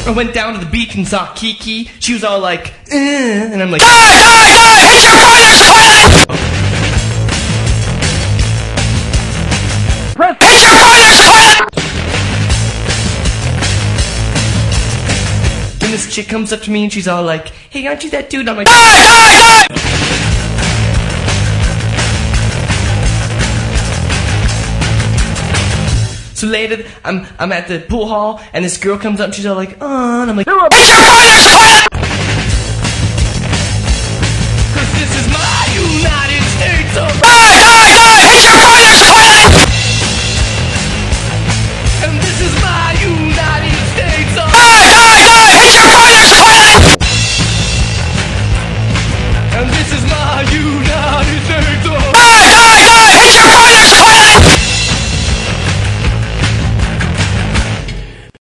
I went down to the beach and saw Kiki. She was all like, and I'm like, Here's your car next toilet! Here's your car next toilet! and this chick comes up to me and she's all like, hey, aren't you that dude? I'm like, So later, I'm at the pool hall, and this girl comes up, and she's all like, and I'm like, Here's your car next toilet!